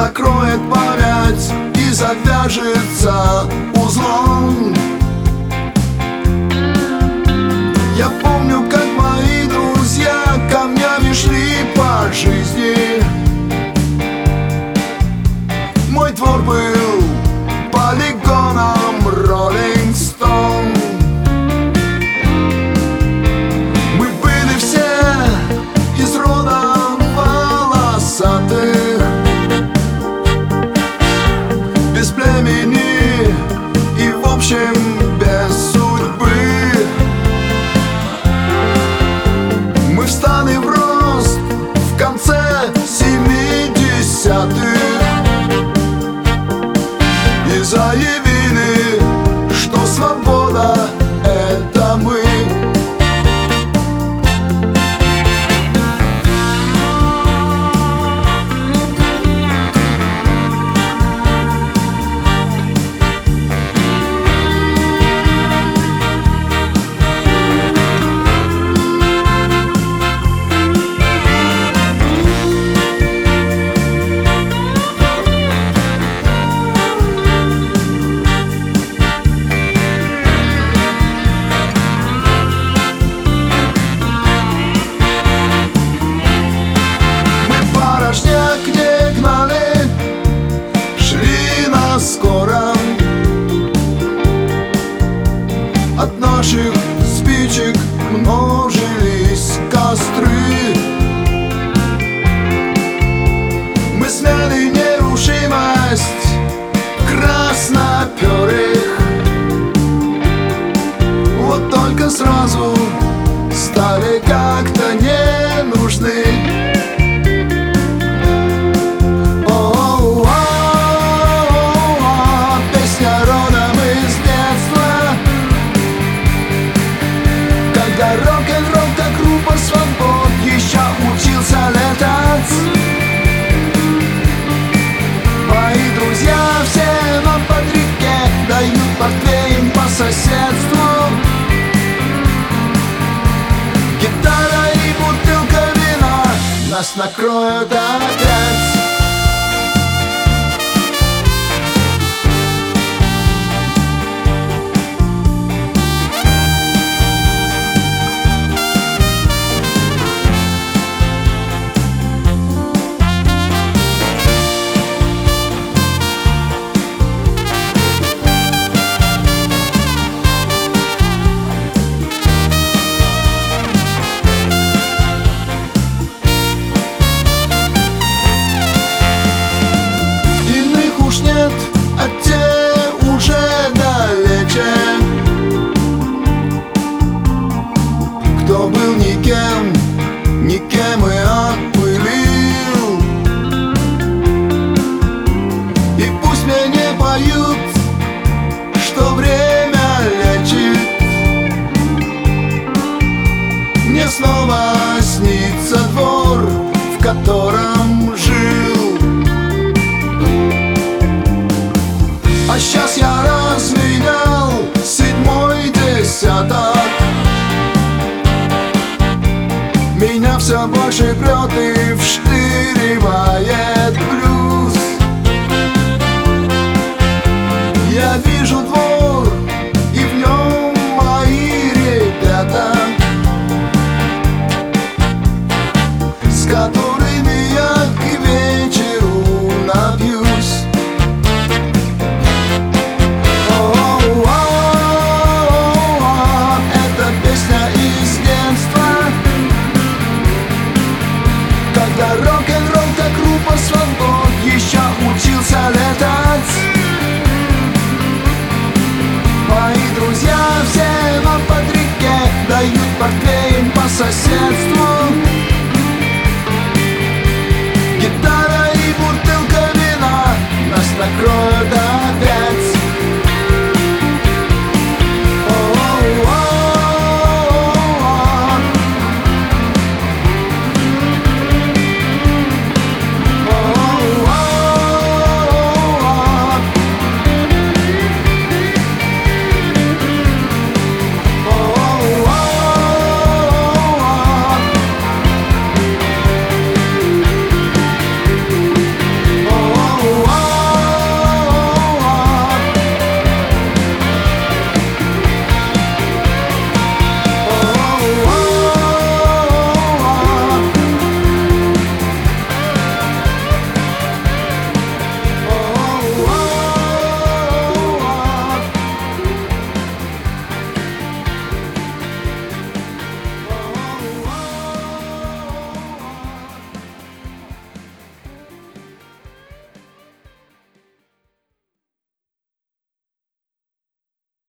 накроет память и завяжется узлом. Я помню, как мои друзья камнями шли по жизни. Мой двор был полигоном Rolling Stone. Мы были все из рода волосатых, без племени и в общем без судьбы. Мы встали в рост в конце 70-х и заявили, что свобода — это мы. Скоро от наших спичек множились костры. Мы смяли нерушимость красноперых, вот только сразу стали как-то не нужны. Рок-н-ролл, как группа свобод, еще учился летать. Мои друзья все на подрике дают портвейн по соседству. Гитара и бутылка вина нас накроют опять.